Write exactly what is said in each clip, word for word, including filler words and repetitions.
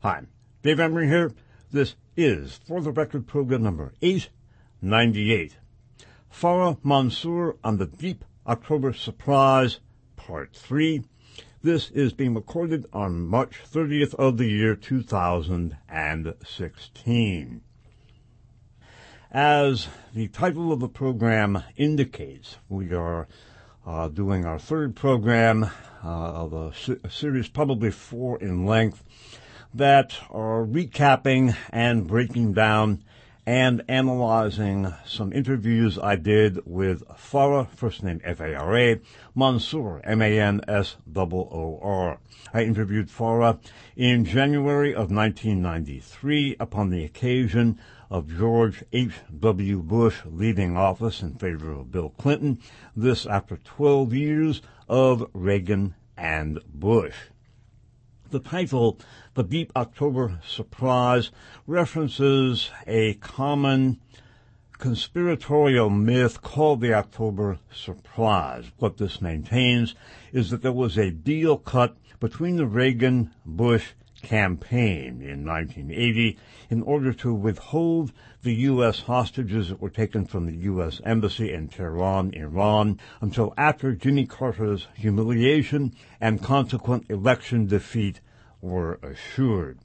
Hi, Dave Emery here. This is For the Record program number eight ninety-eight. Farah Mansour on the Deep October Surprise, Part three. This is being recorded on March thirtieth of the year two thousand sixteen. As the title of the program indicates, we are uh, doing our third program uh, of a, se- a series, probably four in length, that are recapping and breaking down and analyzing some interviews I did with Farah, first name F A R A, Mansour, M A N S O O R. I interviewed Farah in January of nineteen ninety-three upon the occasion of George H W. Bush leaving office in favor of Bill Clinton, this after twelve years of Reagan and Bush. The title, The Deep October Surprise, references a common conspiratorial myth called the October Surprise. What this maintains is that there was a deal cut between the Reagan-Bush campaign in nineteen eighty in order to withhold the U S hostages that were taken from the U S Embassy in Tehran, Iran, until after Jimmy Carter's humiliation and consequent election defeat were assured.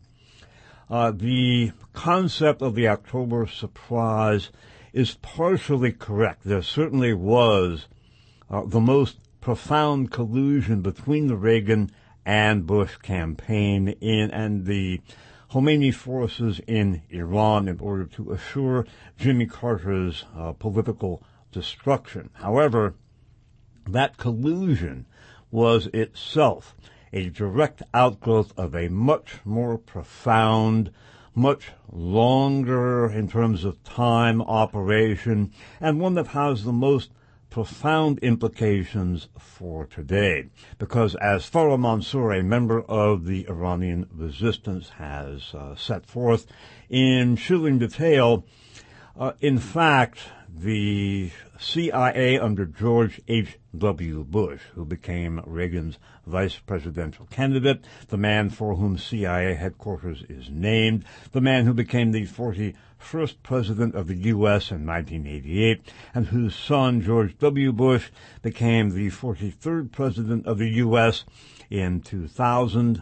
Uh, the concept of the October Surprise is partially correct. There certainly was uh, the most profound collusion between the Reagan and Bush campaign in and the Khomeini forces in Iran in order to assure Jimmy Carter's uh, political destruction. However, that collusion was itself a direct outgrowth of a much more profound, much longer in terms of time operation, and one that has the most profound implications for today. Because as Farah Mansour, a member of the Iranian resistance, has uh, set forth in chilling detail, uh, in fact, the C I A under George H W. Bush, who became Reagan's vice presidential candidate, the man for whom C I A headquarters is named, the man who became the forty-first president of the U S in nineteen eighty-eight, and whose son, George W. Bush, became the forty-third president of the U S in two thousand.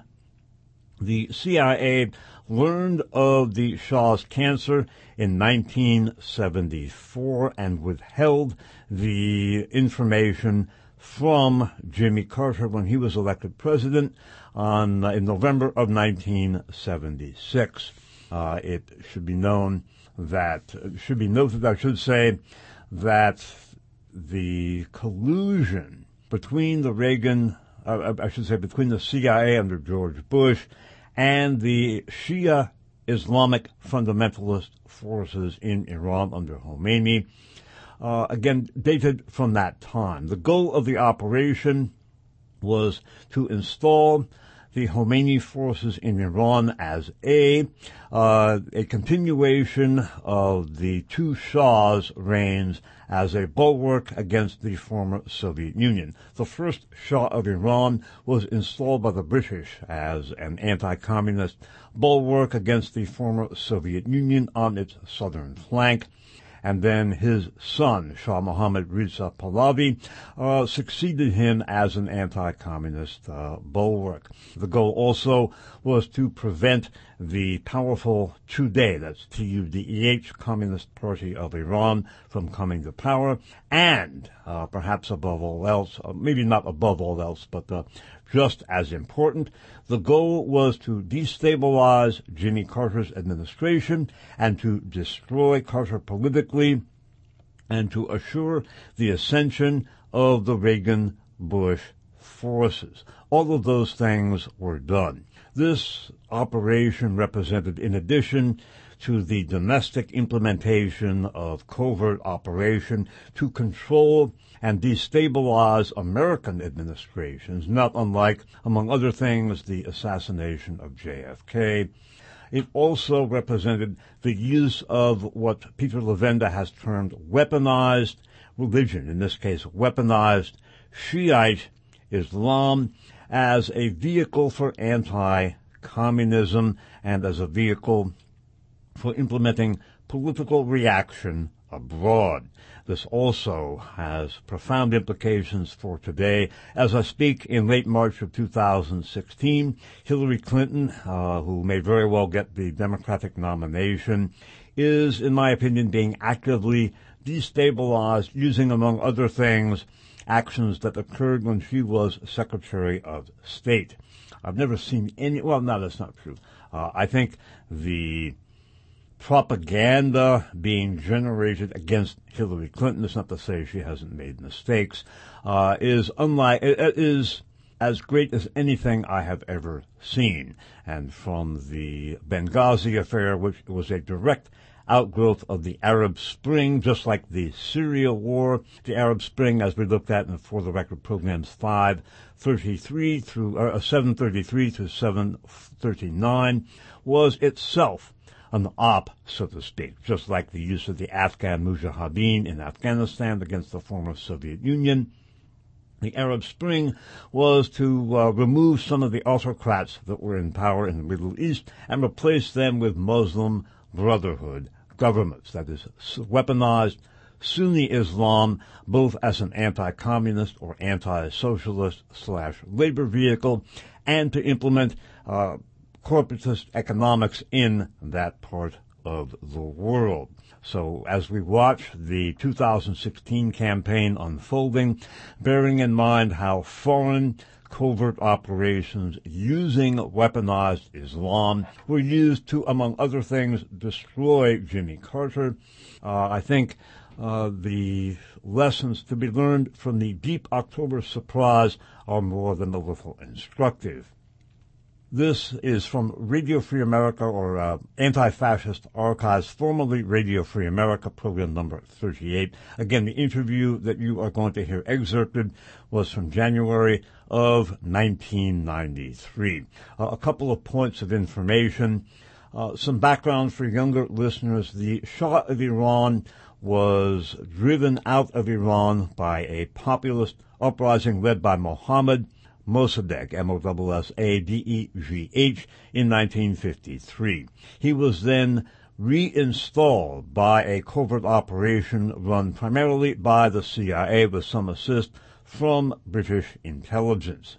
The C I A learned of the Shah's cancer in nineteen seventy-four and withheld the information from Jimmy Carter when he was elected president on uh, in November of nineteen seventy-six. Uh, it should be known that it should be noted, I should say, that the collusion between the Reagan, uh, I should say, between the C I A under George Bush and the Shia Islamic fundamentalist forces in Iran under Khomeini, uh, again, dated from that time. The goal of the operation was to install the Khomeini forces in Iran as a uh, a continuation of the two Shahs' reigns as a bulwark against the former Soviet Union. The first Shah of Iran was installed by the British as an anti-communist bulwark against the former Soviet Union on its southern flank. And then his son, Shah Mohammad Reza Pahlavi, uh, succeeded him as an anti-communist uh, bulwark. The goal also was to prevent the powerful Tudeh, that's T U D E H, Communist Party of Iran, from coming to power, and uh, perhaps above all else, uh, maybe not above all else, but uh, just as important, the goal was to destabilize Jimmy Carter's administration and to destroy Carter politically and to assure the ascension of the Reagan-Bush forces. All of those things were done. This operation represented, in addition to the domestic implementation of covert operation to control and destabilize American administrations, not unlike, among other things, the assassination of J F K. It also represented the use of what Peter Levenda has termed weaponized religion, in this case weaponized Shiite Islam, as a vehicle for anti communism and as a vehicle for implementing political reaction abroad. This also has profound implications for today. As I speak, in late March of two thousand sixteen, Hillary Clinton, uh, who may very well get the Democratic nomination, is, in my opinion, being actively destabilized using, among other things, actions that occurred when she was Secretary of State. I've never seen any, well, no, that's not true. Uh, I think the propaganda being generated against Hillary Clinton, it's not to say she hasn't made mistakes, uh, is unlike, is as great as anything I have ever seen. And from the Benghazi affair, which was a direct outgrowth of the Arab Spring, just like the Syria war, the Arab Spring, as we looked at in the For the Record programs five thirty-three through, uh, seven thirty-three through seven thirty-nine, was itself an op, so to speak, just like the use of the Afghan Mujahideen in Afghanistan against the former Soviet Union. The Arab Spring was to uh, remove some of the autocrats that were in power in the Middle East and replace them with Muslim Brotherhood governments, that is, weaponized Sunni Islam, both as an anti-communist or anti-socialist slash labor vehicle, and to implement uh, corporatist economics in that part of the world. So as we watch the two thousand sixteen campaign unfolding, bearing in mind how foreign covert operations using weaponized Islam were used to, among other things, destroy Jimmy Carter, uh, I think uh, the lessons to be learned from the Deep October surprise are more than a little instructive. This is from Radio Free America, or uh, Anti-Fascist Archives, formerly Radio Free America, program number thirty-eight. Again, the interview that you are going to hear excerpted was from January of nineteen ninety-three. Uh, a couple of points of information. Uh, some background for younger listeners. The Shah of Iran was driven out of Iran by a populist uprising led by Mohammad Mossadegh, M O S S A D E G H, in nineteen fifty-three. He was then reinstalled by a covert operation run primarily by the C I A with some assist from British intelligence.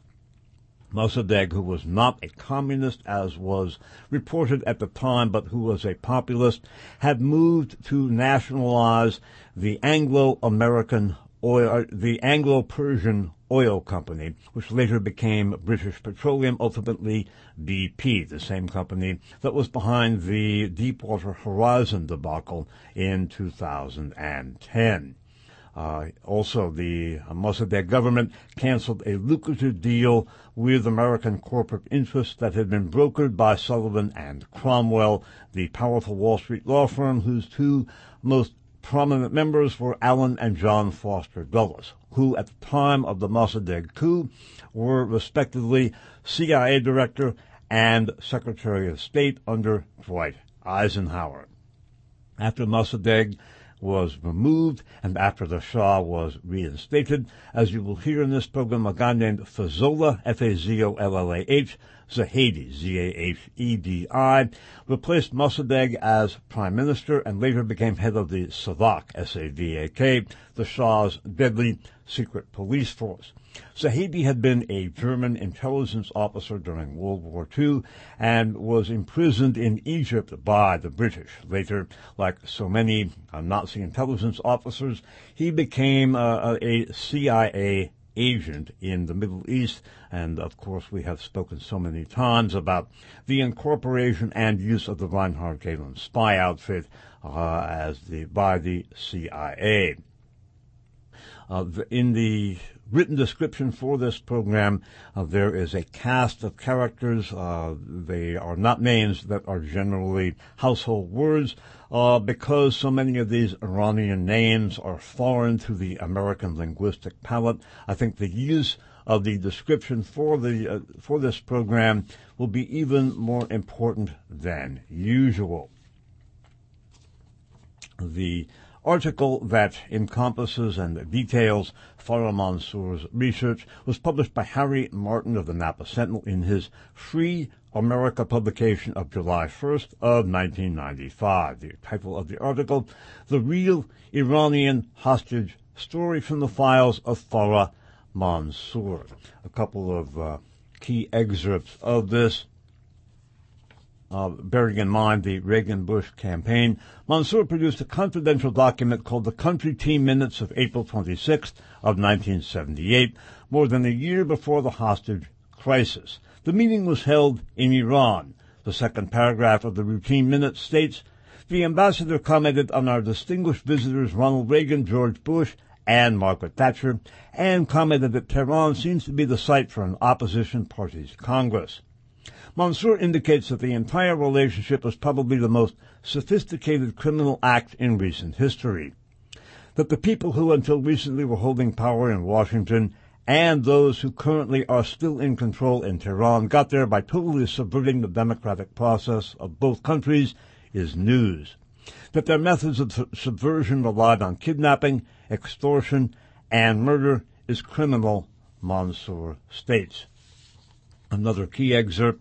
Mossadegh, who was not a communist, as was reported at the time, but who was a populist, had moved to nationalize the Anglo-American oil, the Anglo-Persian Oil Company, which later became British Petroleum, ultimately B P, the same company that was behind the Deepwater Horizon debacle in two thousand ten. Uh, also, the Mossadegh government canceled a lucrative deal with American corporate interests that had been brokered by Sullivan and Cromwell, the powerful Wall Street law firm whose two most prominent members were Allen and John Foster Dulles, who at the time of the Mossadegh coup were respectively C I A Director and Secretary of State under Dwight Eisenhower. After Mossadegh was removed and after the Shah was reinstated, as you will hear in this program, a guy named Fazollah, F A Z O L L A H, Zahedi, Z A H E D I, replaced Mossadegh as Prime Minister and later became head of the SAVAK, S A V A K, the Shah's deadly secret police force. Zahedi had been a German intelligence officer during World War Two and was imprisoned in Egypt by the British. Later, like so many uh, Nazi intelligence officers, he became uh, a C I A agent in the Middle East, and of course we have spoken so many times about the incorporation and use of the Reinhard Gehlen spy outfit uh, as the by the C I A. Uh, the, in the written description for this program, uh, there is a cast of characters. Uh, they are not names that are generally household words, uh, because so many of these Iranian names are foreign to the American linguistic palate. I think the use of the description for the uh, for this program will be even more important than usual. The article that encompasses and details Farah Mansour's research was published by Harry Martin of the Napa Sentinel in his free America publication of July first of nineteen ninety-five. The title of the article, The Real Iranian Hostage Story from the Files of Farah Mansour. A couple of uh, key excerpts of this. Uh, bearing in mind the Reagan-Bush campaign, Mansour produced a confidential document called the Country Team Minutes of April twenty-sixth of nineteen seventy-eight, more than a year before the hostage crisis. The meeting was held in Iran. The second paragraph of the routine minutes states, the ambassador commented on our distinguished visitors Ronald Reagan, George Bush, and Margaret Thatcher, and commented that Tehran seems to be the site for an opposition party's Congress. Mansour indicates that the entire relationship was probably the most sophisticated criminal act in recent history. That the people who until recently were holding power in Washington and those who currently are still in control in Tehran got there by totally subverting the democratic process of both countries is news. That their methods of su- subversion relied on kidnapping, extortion, and murder is criminal, Mansour states. Another key excerpt,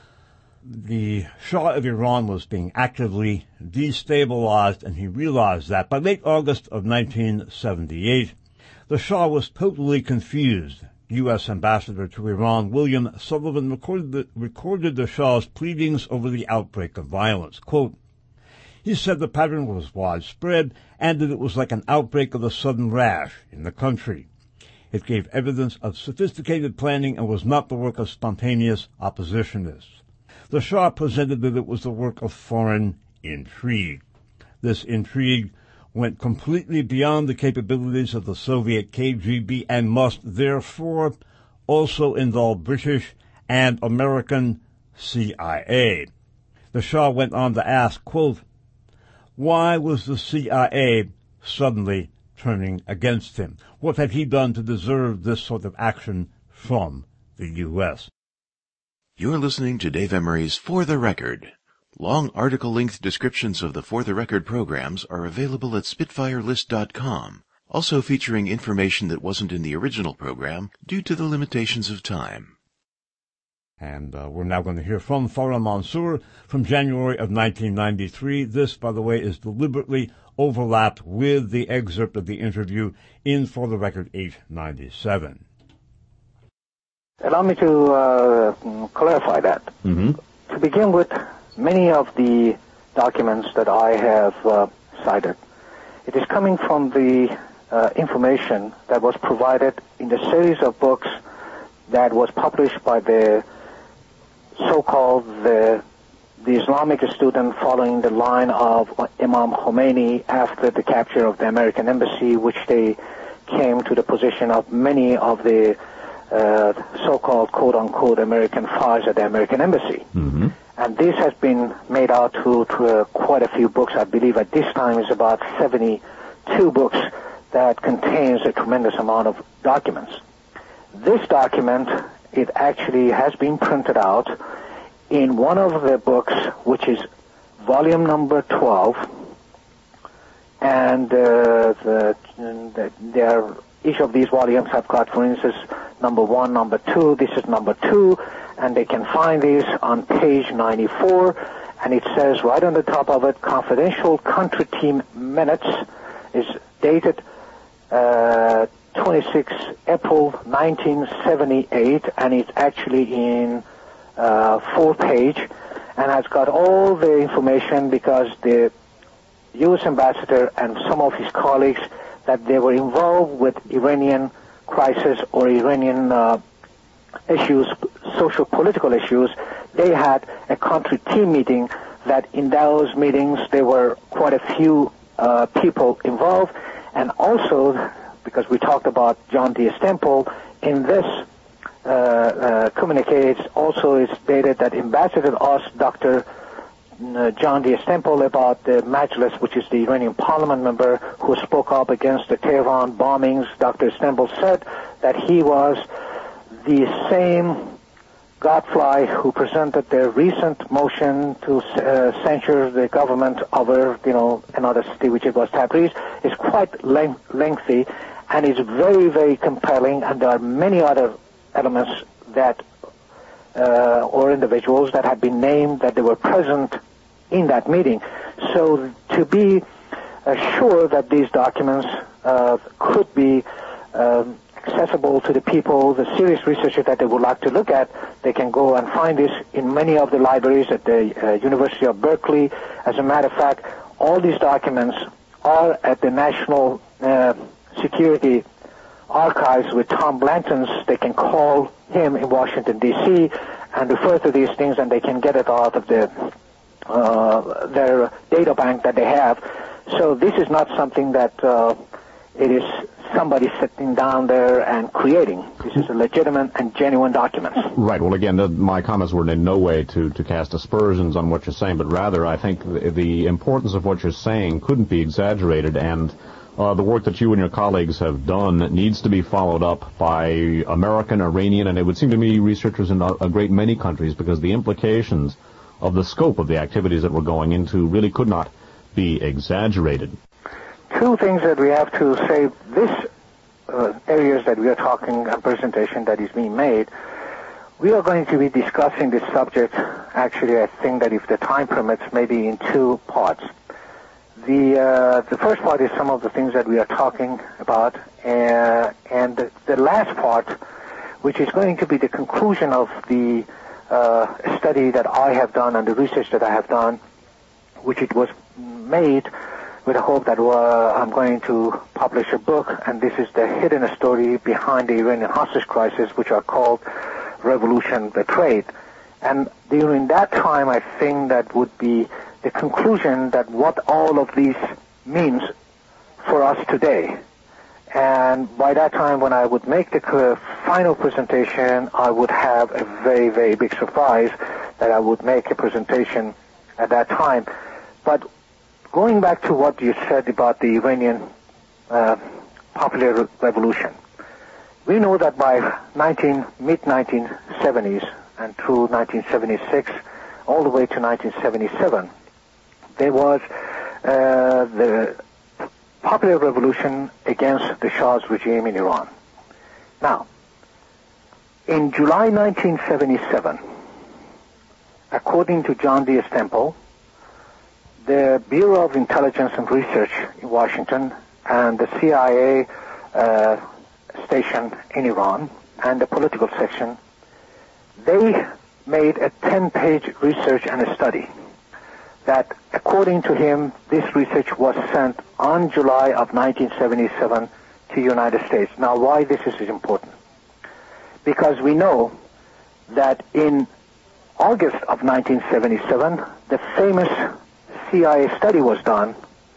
the Shah of Iran was being actively destabilized, and he realized that. By late August of nineteen seventy-eight, the Shah was totally confused. U S Ambassador to Iran William Sullivan recorded the, recorded the Shah's pleadings over the outbreak of violence. Quote, he said the pattern was widespread and that it was like an outbreak of a sudden rash in the country. It gave evidence of sophisticated planning and was not the work of spontaneous oppositionists. The Shah presented that it was the work of foreign intrigue. This intrigue went completely beyond the capabilities of the Soviet K G B and must, therefore, also involve British and American C I A. The Shah went on to ask, quote, why was the C I A suddenly turning against him? What had he done to deserve this sort of action from the U S? You're listening to Dave Emery's For the Record. Long article-length descriptions of the For the Record programs are available at Spitfire List dot com, also featuring information that wasn't in the original program due to the limitations of time. And uh, we're now going to hear from Farah Mansour from January of nineteen ninety-three. This, by the way, is deliberately overlapped with the excerpt of the interview in For the Record eight ninety-seven. Allow me to uh, clarify that. Mm-hmm. To begin with, many of the documents that I have uh, cited, it is coming from the uh, information that was provided in the series of books that was published by the so-called the, the Islamic student following the line of Imam Khomeini after the capture of the American embassy, which they came to the position of many of the uh, so-called quote-unquote American files at the American embassy. Mm-hmm. And this has been made out to, to uh, quite a few books. I believe at this time is about seventy-two books that contains a tremendous amount of documents. This document, it actually has been printed out in one of the books, which is volume number twelve, and uh, the, the, there, each of these volumes have got, for instance, number one, number two. This is number two, and they can find these on page ninety-four, and it says right on the top of it, Confidential Country Team Minutes, is dated uh, twenty-sixth April nineteen seventy-eight, and it's actually in uh, four page, and has got all the information because the U S ambassador and some of his colleagues that they were involved with Iranian crisis or Iranian uh, issues, social political issues. They had a country team meeting that in those meetings there were quite a few uh, people involved, and also because we talked about John D. Stemple, in this uh, uh, communique also is stated that Ambassador asked Doctor Uh, John D. Stemple about the Majlis, which is the Iranian parliament member who spoke up against the Tehran bombings. Doctor Stemple said that he was the same godfly who presented the recent motion to uh, censure the government over, you know, another city, which it was Tabriz. It's quite length- lengthy, and it's very, very compelling, and there are many other elements that uh, or individuals that had been named that they were present in that meeting. So to be uh, sure that these documents uh, could be um, accessible to the people, the serious researchers that they would like to look at, they can go and find this in many of the libraries at the uh, University of Berkeley. As a matter of fact, all these documents are at the National uh, Security Archives with Tom Blanton's. They can call him in Washington, D C and refer to these things, and they can get it out of the, uh, their data bank that they have. So this is not something that uh, it is somebody sitting down there and creating. This is a legitimate and genuine document. Right. Well, again, the, my comments were in no way to, to cast aspersions on what you're saying, but rather I think the, the importance of what you're saying couldn't be exaggerated, and uh, the work that you and your colleagues have done needs to be followed up by American, Iranian, and it would seem to me researchers in a, a great many countries, because the implications of the scope of the activities that we're going into really could not be exaggerated. Two things that we have to say. This uh, areas that we are talking, a presentation that is being made, we are going to be discussing this subject, actually, I think that if the time permits, maybe in two parts. The uh, the first part is some of the things that we are talking about, uh, and the, the last part, which is going to be the conclusion of the uh, study that I have done and the research that I have done, which it was made with the hope that uh, I'm going to publish a book, and this is the hidden story behind the Iranian hostage crisis, which are called Revolution Betrayed. And during that time, I think that would be the conclusion that what all of these means for us today. And by that time, when I would make the final presentation, I would have a very, very big surprise that I would make a presentation at that time. But going back to what you said about the Iranian uh, Popular Revolution, we know that by mid nineteen seventies and through nineteen seventy-six, all the way to nineteen seventy-seven, there was uh, the Popular Revolution against the Shah's regime in Iran. Now, in July nineteen seventy-seven, according to John D. Stemple, the Bureau of Intelligence and Research in Washington and the C I A uh, station in Iran and the political section, they made a ten-page research and a study that, according to him, this research was sent on July of nineteen seventy-seven to the United States. Now, why this is important? Because we know that in August of nineteen seventy-seven, the famous C I A study was done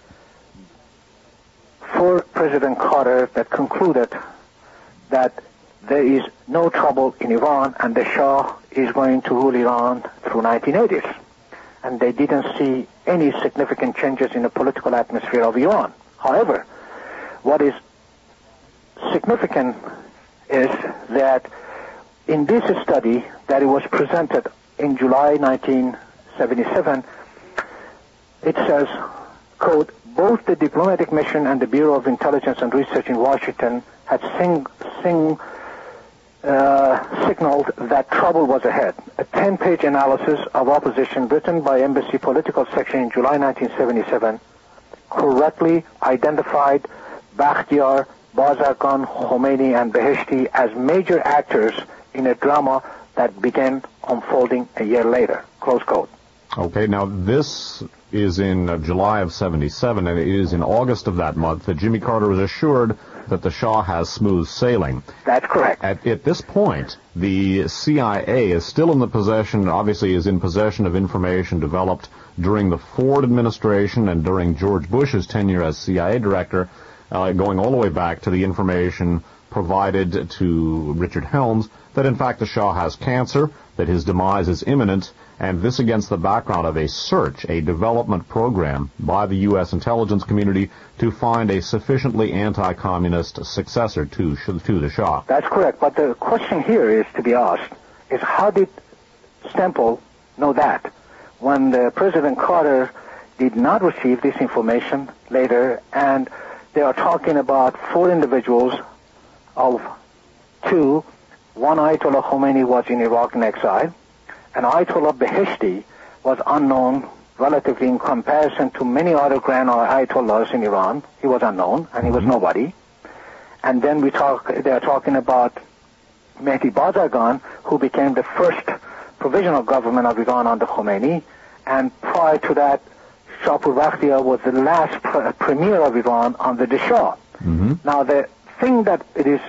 for President Carter that concluded that there is no trouble in Iran and the Shah is going to rule Iran through nineteen eighties. And they didn't see any significant changes in the political atmosphere of Iran. However, what is significant is that in this study that it was presented in July nineteen seventy-seven, it says, quote, both the diplomatic mission and the Bureau of Intelligence and Research in Washington had sing, sing, uh, signaled that trouble was ahead. A ten-page analysis of opposition written by Embassy Political Section in July nineteen seventy-seven correctly identified Bakhtiar, Bazargan, Khomeini, and Beheshti as major actors in a drama that began unfolding a year later. Close quote. Okay, now this is in uh, July of seventy-seven, and it is in August of that month that Jimmy Carter was assured that the Shah has smooth sailing. That's correct. At, at this point, the C I A is still in the possession, obviously is in possession of information developed during the Ford administration and during George Bush's tenure as C I A director, uh, going all the way back to the information provided to Richard Helms that in fact the Shah has cancer, that his demise is imminent, and this against the background of a search, a development program by the U S intelligence community to find a sufficiently anti-communist successor to, to the Shah. That's correct, but the question here is to be asked, is how did Stemple know that when the President Carter did not receive this information later, and they are talking about four individuals of two one Ayatollah Khomeini was in Iraq in exile, and Ayatollah Beheshti was unknown relatively in comparison to many other grand Ayatollahs in Iran. He was unknown, and he was nobody. And then we talk, they're talking about Mehdi Bazargan, who became the first provisional government of Iran under Khomeini, and prior to that, Shahpur Bakhtiar was the last pr- premier of Iran under the Shah. Mm-hmm. Now, the thing that it is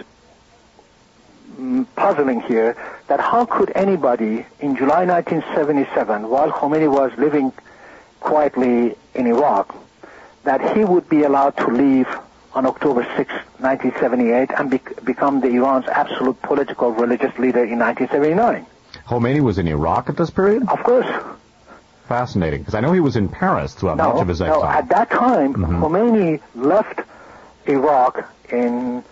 mm, puzzling here, that how could anybody in July nineteen seventy-seven, while Khomeini was living quietly in Iraq, that he would be allowed to leave on October sixth, nineteen seventy-eight, and be- become the Iran's absolute political religious leader in nineteen seventy-nine. Khomeini was in Iraq at this period? Of course. Fascinating, because I know he was in Paris throughout No, much of his exile. no, at that time, Mhm. Khomeini left Iraq in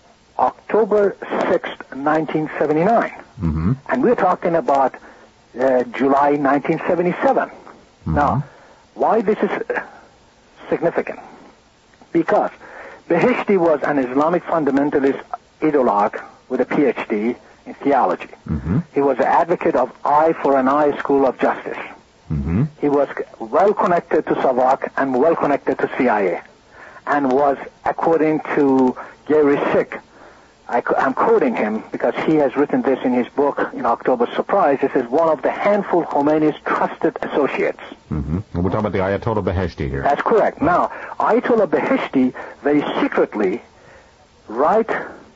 October sixth, nineteen seventy-nine. Mm-hmm. And we're talking about uh, July nineteen seventy-seven. Mm-hmm. Now, why this is uh, significant? Because Beheshti was an Islamic fundamentalist ideologue with a P H D in theology. Mm-hmm. He was an advocate of eye for an eye school of justice. Mm-hmm. He was well connected to SAVAK and well connected to C I A, and was, according to Gary Sick, I, am quoting him because he has written this in his book in October Surprise. This is one of the handful Khomeini's trusted associates. Mm-hmm. We're talking about the Ayatollah Beheshti here. That's correct. Now, Ayatollah Beheshti very secretly, right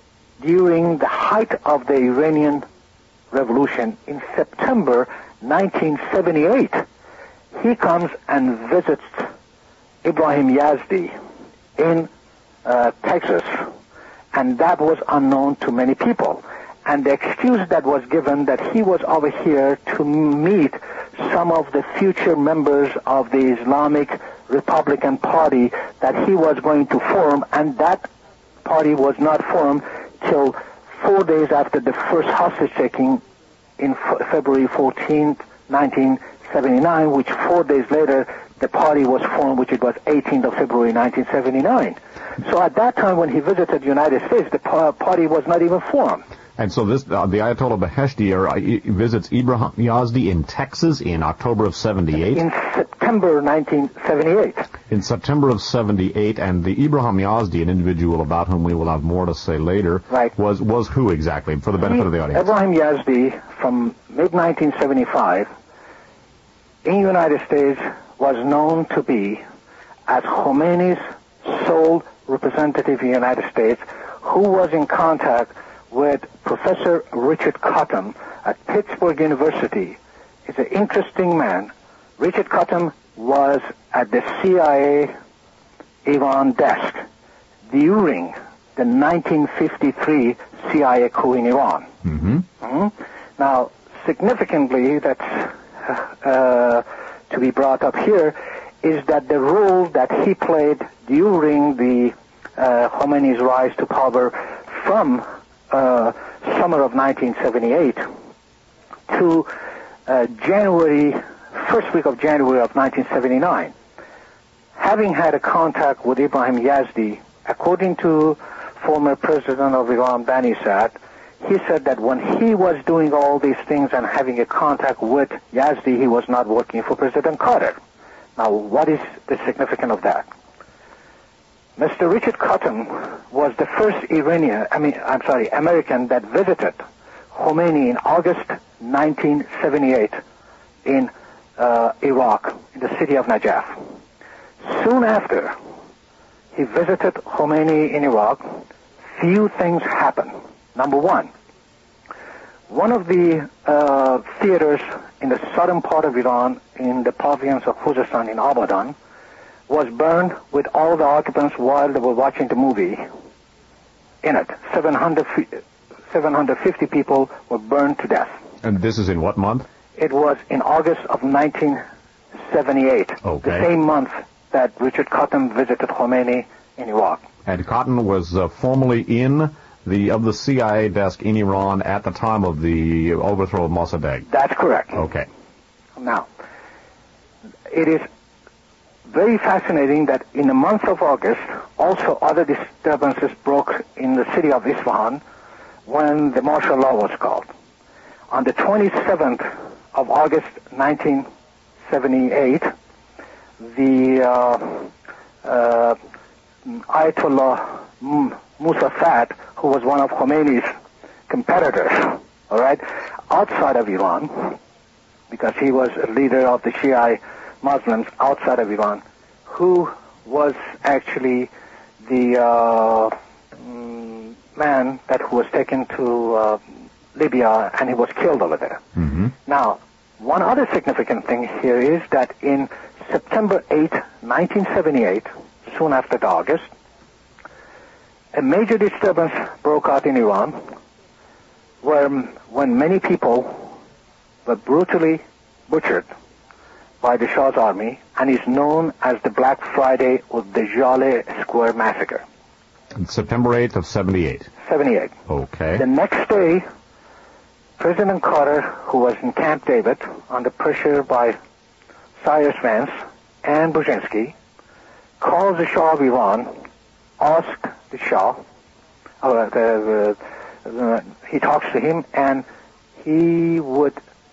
during the height of the Iranian Revolution in September nineteen seventy-eight, he comes and visits Ibrahim Yazdi in uh, Texas, and that was unknown to many people. And the excuse that was given that he was over here to meet some of the future members of the Islamic Republican Party that he was going to form, and that party was not formed till four days after the first hostage-taking in F- February fourteenth, nineteen seventy-nine, which four days later the party was formed, which it was eighteenth of February nineteen seventy-nine. So at that time when he visited the United States, the pa- party was not even formed. And so this, uh, the Ayatollah Beheshti er, uh, visits Ibrahim Yazdi in Texas in October of seventy-eight. In September nineteen seventy-eight. In September of seventy-eight, and the Ibrahim Yazdi, an individual about whom we will have more to say later, right. was was who exactly, for the benefit he, of the audience? Ibrahim Yazdi, from mid nineteen seventy-five, in the United States, was known to be as Khomeini's sole representative in the United States, who was in contact with Professor Richard Cottam at Pittsburgh University. He's an interesting man. Richard Cottam was at the C I A Iran desk during the nineteen fifty-three C I A coup in Iran. Mm-hmm. Mm-hmm. Now, significantly, that's uh, to be brought up here, is that the role that he played during the uh, Khomeini's rise to power from uh, summer of nineteen seventy-eight to uh, January, first week of January of nineteen seventy-nine. Having had a contact with Ibrahim Yazdi, according to former president of Iran, Bani Saad, he said that when he was doing all these things and having a contact with Yazdi, he was not working for President Carter. Now, what is the significance of that? Mister Richard Cottam was the first Iranian, I mean, I'm sorry, American that visited Khomeini in August nineteen seventy-eight in uh, Iraq, in the city of Najaf. Soon after he visited Khomeini in Iraq, few things happened. Number one, one of the uh, theaters in the southern part of Iran, in the province of Khuzestan in Abadan, was burned with all the occupants while they were watching the movie in it. seven hundred, seven hundred fifty people were burned to death. And this is in what month? It was in August of nineteen seventy-eight, Okay. the same month that Richard Cottam visited Khomeini in Iraq. And Cotton was uh, formerly in the of the C I A desk in Iran at the time of the overthrow of Mossadegh. That's correct. Okay. Now, it is very fascinating that in the month of August, also other disturbances broke in the city of Isfahan, when the martial law was called. On the twenty-seventh of August, nineteen seventy-eight, the uh, uh, Ayatollah Musa Fat, who was one of Khomeini's competitors, all right, outside of Iran, because he was a leader of the Shia Muslims outside of Iran, who was actually the uh, mm, man that was taken to uh, Libya, and he was killed over there. Mm-hmm. Now, one other significant thing here is that in September eighth, nineteen seventy-eight, soon after the August, a major disturbance broke out in Iran, where when many people were brutally butchered by the Shah's army, and is known as the Black Friday or the Jaleh Square Massacre. September eighth of seventy-eight. seventy-eight. Okay. The next day, President Carter, who was in Camp David under pressure by Cyrus Vance and Brzezinski, calls the Shah of Iran, asks the Shah, uh, the, uh, uh, he talks to him, and he would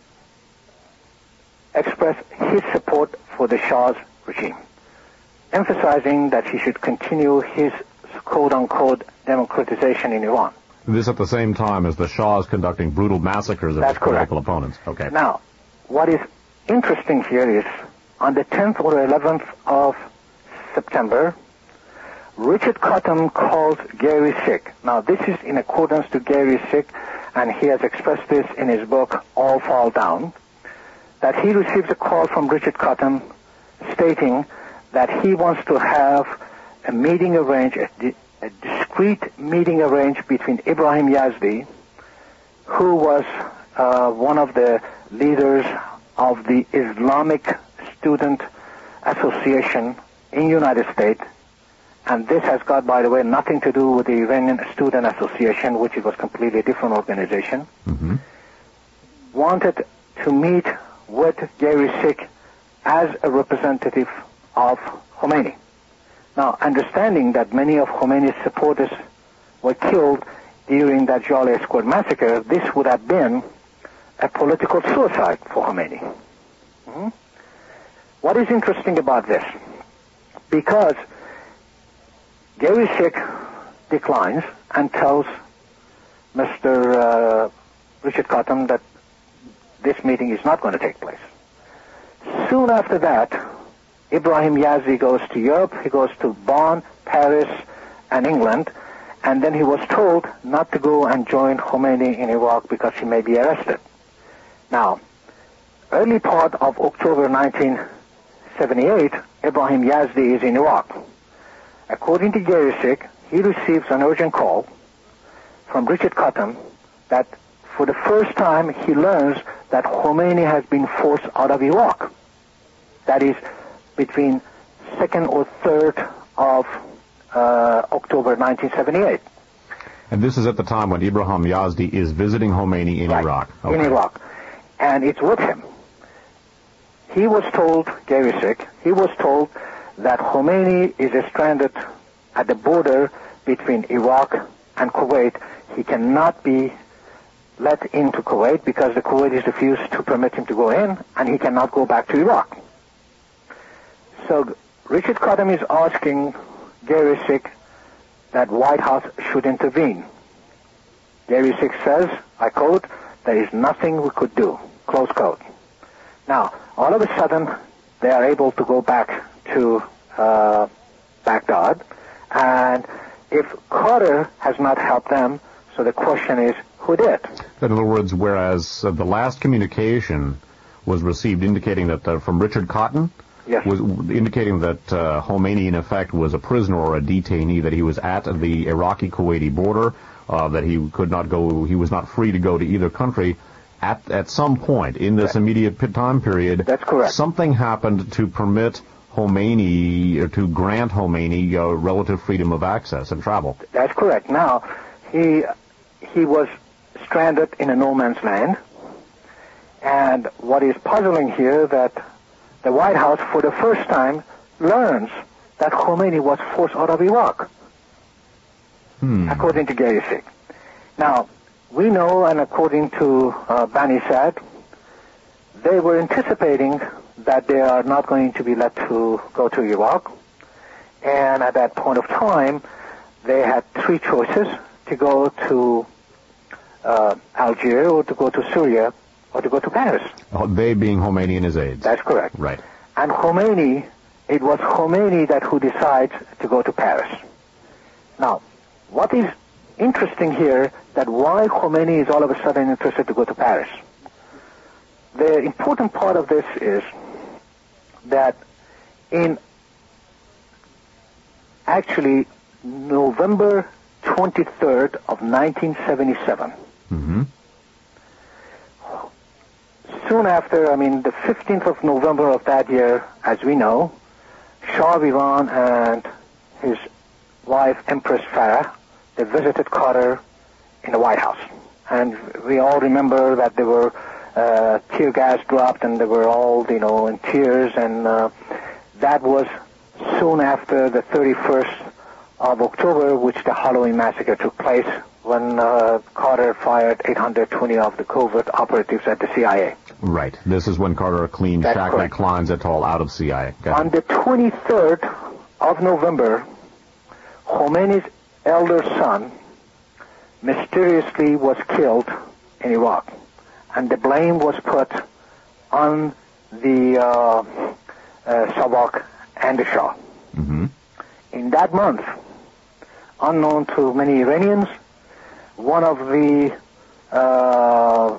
express his support for the Shah's regime, emphasizing that he should continue his quote-unquote democratization in Iran. This at the same time as the Shah is conducting brutal massacres of That's his political correct. opponents. Okay. Now, what is interesting here is, on the tenth or eleventh of September, Richard Cotton calls Gary Sick. Now, this is in accordance to Gary Sick, and he has expressed this in his book, All Fall Down, that he receives a call from Richard Cotton stating that he wants to have a meeting arranged, a, di- a discreet meeting arranged between Ibrahim Yazdi, who was uh, one of the leaders of the Islamic Student Association in the United States, and this has got, by the way, nothing to do with the Iranian Student Association, which was a completely different organization, Mm-hmm. wanted to meet with Gary Sick as a representative of Khomeini. Now, understanding that many of Khomeini's supporters were killed during that Jaleh Square massacre, this would have been a political suicide for Khomeini. Hmm? What is interesting about this? Because Gary Sick declines and tells Mister Uh, Richard Cotton that this meeting is not going to take place. Soon after that, Ibrahim Yazdi goes to Europe. He goes to Bonn, Paris, and England, and then he was told not to go and join Khomeini in Iraq because he may be arrested. Now, early part of October nineteen seventy-eight, Ibrahim Yazdi is in Iraq. According to Gary Sick, he receives an urgent call from Richard Cotton that for the first time he learns that Khomeini has been forced out of Iraq. That is between second or third of uh, October nineteen seventy-eight. And this is at the time when Ibrahim Yazdi is visiting Khomeini in Right, Iraq. in Iraq. And it's with him. He was told, Gary Sick, he was told that Khomeini is stranded at the border between Iraq and Kuwait. He cannot be let into Kuwait because the Kuwaitis refused to permit him to go in, and he cannot go back to Iraq. So Richard Cotton is asking Gary Sick that White House should intervene. Gary Sick says, I quote, there is nothing we could do, close quote. Now, all of a sudden, they are able to go back to uh, Baghdad, and if Carter has not helped them, so the question is, who did? In other words, whereas uh, the last communication was received indicating that uh, from Richard Cotton, Yes. was indicating that uh, Khomeini in effect was a prisoner or a detainee, that he was at the Iraqi-Kuwaiti border, uh, that he could not go, he was not free to go to either country. At at some point in this Right. immediate p- time period, That's correct. something happened to permit Khomeini, or to grant Khomeini uh, relative freedom of access and travel. That's correct. Now, he he was stranded in a no man's land, and what is puzzling here that the White House, for the first time, learns that Khomeini was forced out of Iraq, Hmm. according to Gary Sick. Now, we know, and according to uh, Bani Sad, they were anticipating that they are not going to be let to go to Iraq. And at that point of time, they had three choices: to go to uh, Algeria, or to go to Syria, or to go to Paris. Oh, they being Khomeini and his aides. That's correct. Right. And Khomeini, it was Khomeini that who decides to go to Paris. Now, what is interesting here, that why Khomeini is all of a sudden interested to go to Paris? The important part of this is that in actually November twenty-third of nineteen seventy-seven, Mm-hmm. soon after, I mean, the fifteenth of November of that year, as we know, Shah of Iran and his wife, Empress Farah, they visited Carter in the White House. And we all remember that there were uh, tear gas dropped, and they were all, you know, in tears, and uh, that was soon after the thirty-first of October, which the Halloween massacre took place, when uh, Carter fired eight hundred twenty of the covert operatives at the C I A. Right. This is when Carter cleaned That's Shackley, correct. Kleins et al. Out of C I A. Got On it. the twenty-third of November, Khomeini's elder son mysteriously was killed in Iraq, and the blame was put on the uh, uh, Savak and the Shah. Mm-hmm. In that month, unknown to many Iranians, one of the uh,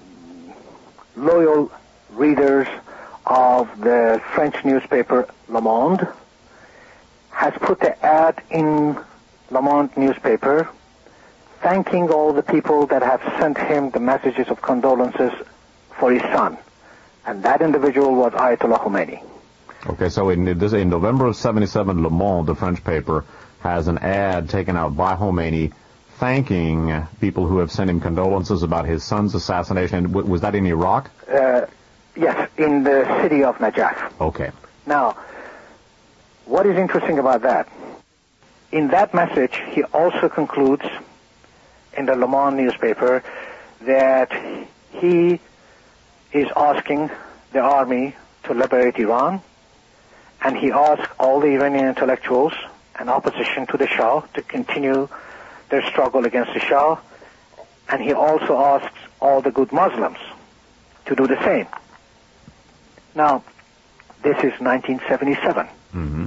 loyal readers of the French newspaper Le Monde has put the ad in Le Monde newspaper thanking all the people that have sent him the messages of condolences for his son. And that individual was Ayatollah Khomeini. Okay, so in, this, in November of seventy-seven, Le Monde, the French paper, has an ad taken out by Khomeini thanking people who have sent him condolences about his son's assassination. And w- was that in Iraq? Uh, yes, in the city of Najaf. Okay. Now, what is interesting about that? In that message, he also concludes in the Le Monde newspaper that he is asking the army to liberate Iran, and he asks all the Iranian intellectuals and opposition to the Shah to continue their struggle against the Shah, and he also asks all the good Muslims to do the same. Now, this is nineteen seventy-seven. Mm-hmm.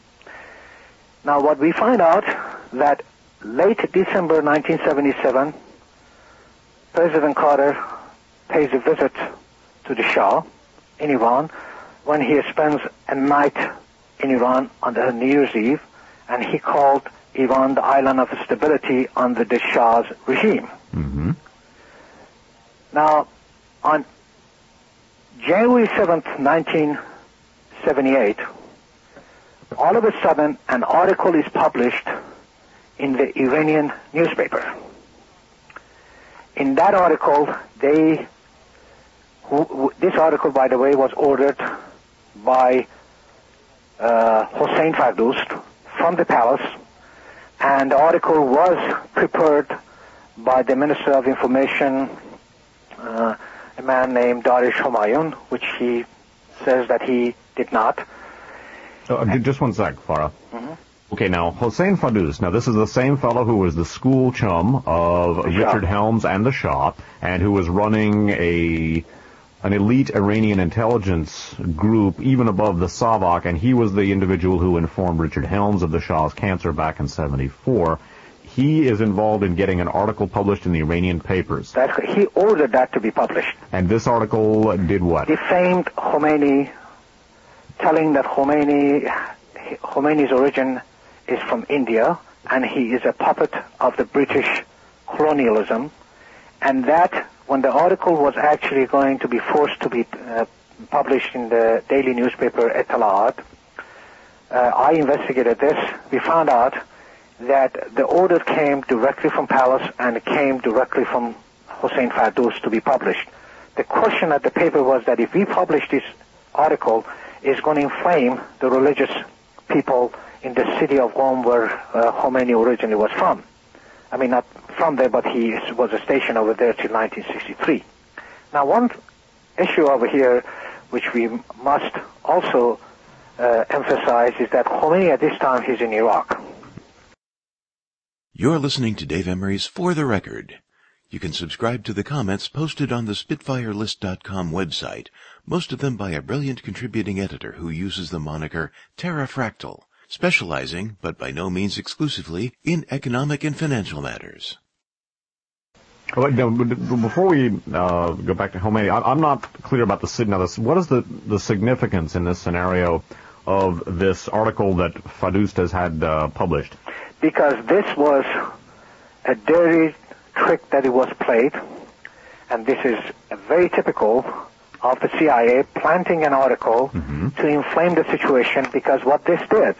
Now, what we find out that late December nineteen seventy-seven, President Carter pays a visit to the Shah in Iran when he spends a night in Iran on the New Year's Eve, and he called Iran the island of stability under the Shah's regime. Mm-hmm. Now, on January seventh, nineteen seventy-eight, all of a sudden an article is published in the Iranian newspaper. In that article, they, who, who, this article, by the way, was ordered by uh, Hossein Fardoust from the palace, and the article was prepared by the Minister of Information, uh, a man named Darish Humayun, which he says that he did not. Uh, just one sec, Farah. Mm-hmm. Okay, now, Hossein Fardoust. Now, this is the same fellow who was the school chum of The Shah. Richard Helms and the Shah, and who was running a an elite Iranian intelligence group even above the Savak, and he was the individual who informed Richard Helms of the Shah's cancer back in seventy-four. He is involved in getting an article published in the Iranian papers. That's, he ordered that to be published. And this article did what? Defamed Khomeini, telling that Khomeini, Khomeini's origin is from India, and he is a puppet of the British colonialism, and that when the article was actually going to be forced to be uh, published in the daily newspaper Etala'at, uh, I investigated this. We found out that the order came directly from Palace and it came directly from Hossein Fardoust to be published. The question at the paper was that if we publish this article, it's going to inflame the religious people in the city of Qom where uh, Khomeini originally was from. I mean, not from there, but he was stationed over there till nineteen sixty-three. Now, one issue over here which we must also uh, emphasize is that Khomeini at this time he's in Iraq. You're listening to Dave Emery's For the Record. You can subscribe to the comments posted on the Spitfire List dot com website, most of them by a brilliant contributing editor who uses the moniker Terrafractal, specializing, but by no means exclusively, in economic and financial matters. Well, no, before we uh, go back to Khomeini, I'm not clear about the now. This, what is the, the significance in this scenario of this article that Fadoost has had uh, published? Because this was a dirty trick that it was played, and this is very typical of the C I A planting an article mm-hmm. to inflame the situation, because what this did,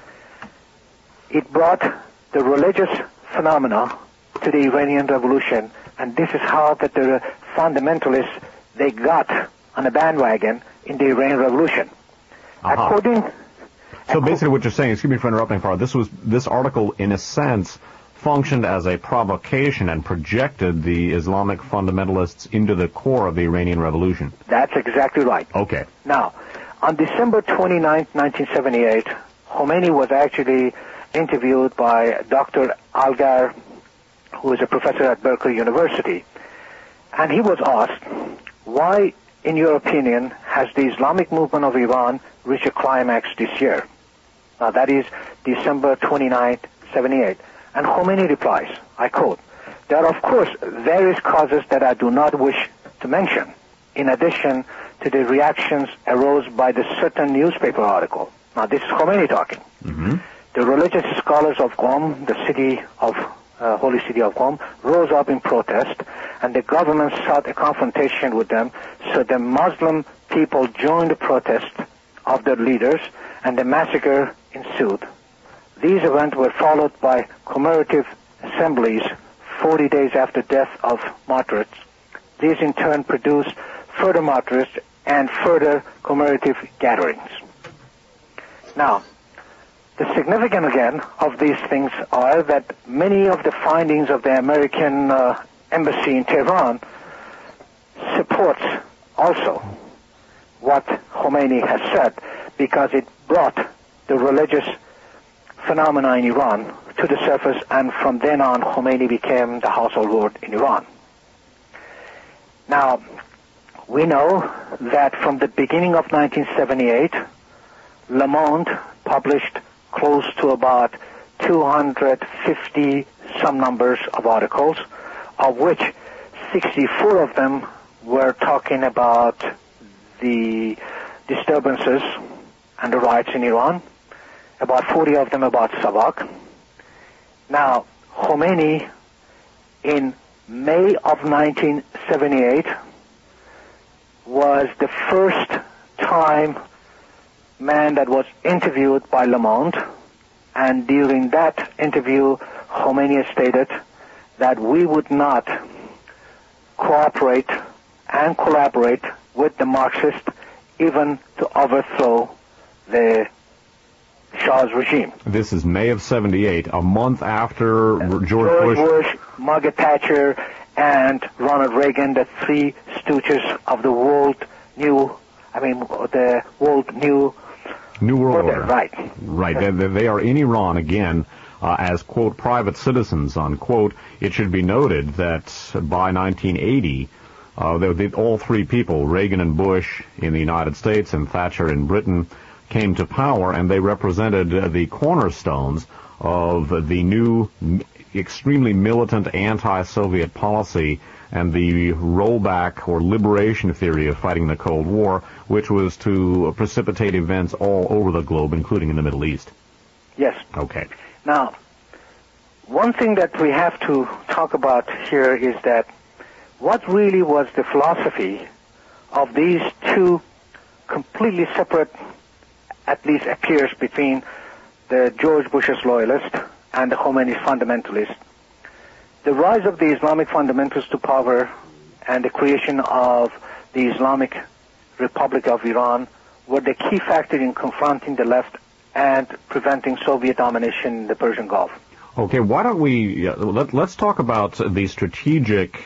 it brought the religious phenomena to the Iranian Revolution, and this is how that the fundamentalists, they got on a bandwagon in the Iranian Revolution. Uh-huh. According... So basically what you're saying, excuse me for interrupting, Farah, this was, this article, in a sense, functioned as a provocation and projected the Islamic fundamentalists into the core of the Iranian Revolution. That's exactly right. Okay. Now, on December twenty-ninth, nineteen seventy-eight, Khomeini was actually interviewed by Doctor Algar, who is a professor at Berkeley University. And he was asked, why, in your opinion, has the Islamic movement of Iran reached a climax this year? Now, that is December twenty-ninth, seventy-eight. And Khomeini replies, I quote, there are, of course, various causes that I do not wish to mention, in addition to the reactions arose by the certain newspaper article. Now, this is Khomeini talking. Mm-hmm. The religious scholars of Qom, the city of, uh, holy city of Qom, rose up in protest, and the government sought a confrontation with them, so the Muslim people joined the protest of their leaders, and the massacre ensued. These events were followed by commemorative assemblies forty days after death of martyrs. These in turn produced further martyrs and further commemorative gatherings. Now, the significance again of these things are that many of the findings of the American uh, embassy in Tehran supports also what Khomeini has said, because it brought the religious phenomena in Iran to the surface, and from then on Khomeini became the household word in Iran. Now, we know that from the beginning of nineteen seventy-eight, Le Monde published close to about two hundred fifty some numbers of articles, of which sixty-four of them were talking about the disturbances and the riots in Iran, about forty of them about Savak. Now, Khomeini, in May of nineteen seventy-eight, was the first time man that was interviewed by Le Monde, and during that interview, Khomeini stated that we would not cooperate and collaborate with the Marxists even to overthrow the Shah's regime. This is May of seventy-eight, a month after uh, George, George Bush. Bush, Margaret Thatcher, and Ronald Reagan, the three stooges of the world new, I mean, the world new New World Order. Order. Right. Right. They, they are in Iran again uh, as, quote, private citizens, unquote. It should be noted that by nineteen eighty, uh, they, they, all three people, Reagan and Bush in the United States and Thatcher in Britain, came to power, and they represented uh, the cornerstones of the new, extremely militant anti-Soviet policy and the rollback or liberation theory of fighting the Cold War, which was to precipitate events all over the globe, including in the Middle East. Yes. Okay. Now, one thing that we have to talk about here is that what really was the philosophy of these two completely separate, at least appears, between the George Bush's loyalists and the Khomeini's fundamentalists. The rise of the Islamic fundamentalists to power and the creation of the Islamic Republic of Iran were the key factor in confronting the left and preventing Soviet domination in the Persian Gulf. Okay, why don't we, uh, let, let's talk about the strategic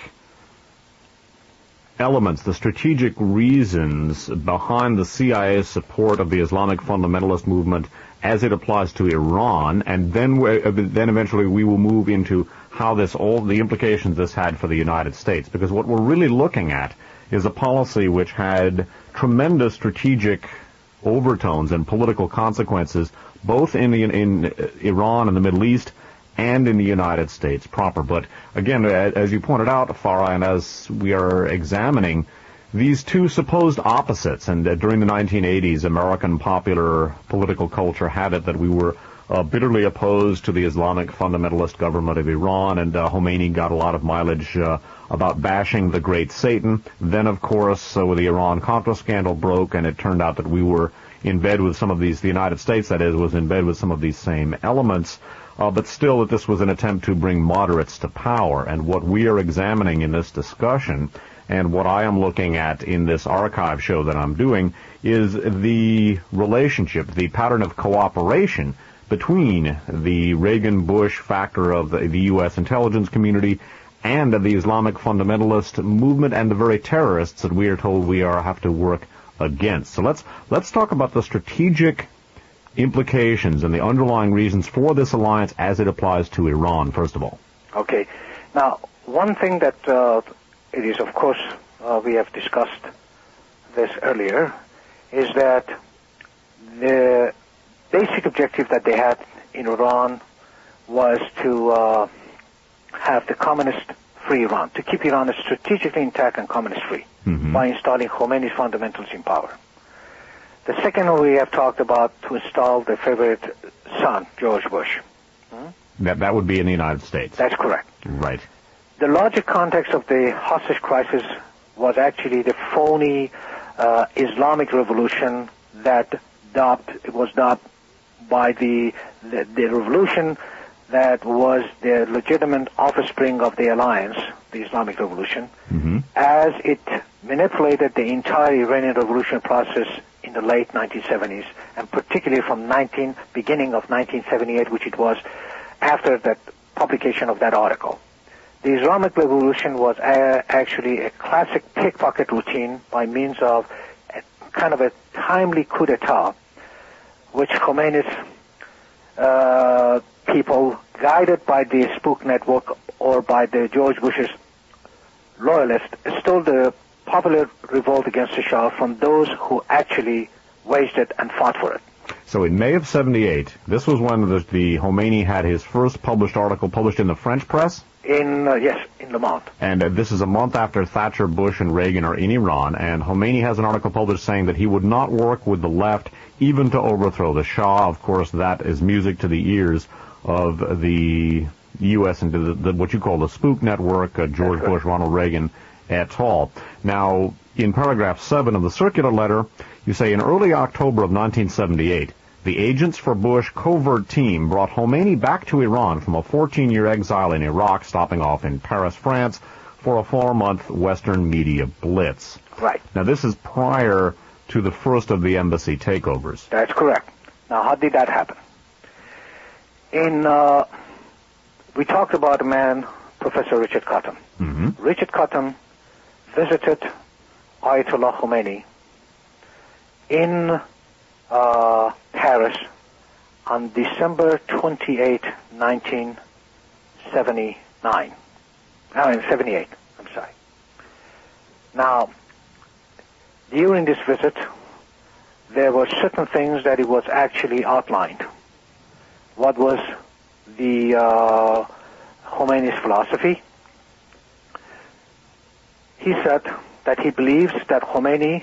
elements, the strategic reasons behind the C I A's support of the Islamic fundamentalist movement as it applies to Iran, and then we, uh, then eventually we will move into how this, all the implications this had for the United States. Because what we're really looking at is a policy which had tremendous strategic overtones and political consequences, both in, the, in Iran and the Middle East, and in the United States proper. But again, as you pointed out, Farah, and as we are examining these two supposed opposites, and uh, during the nineteen eighties, American popular political culture had it that we were uh, bitterly opposed to the Islamic fundamentalist government of Iran, and uh, Khomeini got a lot of mileage uh, about bashing the great Satan. Then, of course, uh, the Iran-Contra scandal broke, and it turned out that we were in bed with some of these, the United States, that is, was in bed with some of these same elements. Uh, but still, that this was an attempt to bring moderates to power. And what we are examining in this discussion, and what I am looking at in this archive show that I'm doing, is the relationship, the pattern of cooperation between the Reagan-Bush factor of the, the U S intelligence community and of the Islamic fundamentalist movement and the very terrorists that we are told we are have to work against. So let's let's talk about the strategic implications and the underlying reasons for this alliance as it applies to Iran, first of all. Okay. Now, one thing that uh, it is, of course, uh, we have discussed this earlier, is that the basic objective that they had in Iran was to uh, have the communist-free Iran, to keep Iran strategically intact and communist-free, mm-hmm. by installing Khomeini's fundamentals in power. The second one we have talked about, to install their favorite son, George Bush. Hmm? That that would be in the United States. That's correct. Right. The larger context of the hostage crisis was actually the phony uh, Islamic revolution that dubbed, it was dubbed by the, the, the revolution that was the legitimate offspring of the alliance, the Islamic Revolution, mm-hmm. as it manipulated the entire Iranian revolution process in the late nineteen seventies, and particularly from nineteen, beginning of nineteen seventy-eight, which it was after that publication of that article. The Islamic Revolution was a, actually a classic pickpocket routine by means of a, kind of a timely coup d'etat, which Khomeini's uh, people, guided by the Spook Network or by the George Bush's loyalists, stole the popular revolt against the Shah from those who actually waged it and fought for it. So in May of seventy-eight, this was when the, the Khomeini had his first published article published in the French press? In, uh, yes, in Le Monde. And uh, this is a month after Thatcher, Bush, and Reagan are in Iran, and Khomeini has an article published saying that he would not work with the left even to overthrow the Shah. Of course, that is music to the ears of the U S and to the, the, what you call the Spook Network, uh, George Bush, Ronald Reagan, et al. Now, in paragraph seven of the circular letter, you say, in early October of nineteen seventy-eight, the agents for Bush covert team brought Khomeini back to Iran from a fourteen-year exile in Iraq, stopping off in Paris, France, for a four-month Western media blitz. Right. Now, this is prior to the first of the embassy takeovers. That's correct. Now, how did that happen? In, uh, we talked about a man, Professor Richard Cotton. Mm-hmm. Richard Cotton visited Ayatollah Khomeini in uh, Paris on December twenty-eighth, nineteen seventy-nine. Oh, in seventy-eight, I'm sorry. Now, during this visit, there were certain things that it was actually outlined. What was the uh, Khomeini's philosophy? He said that he believes that Khomeini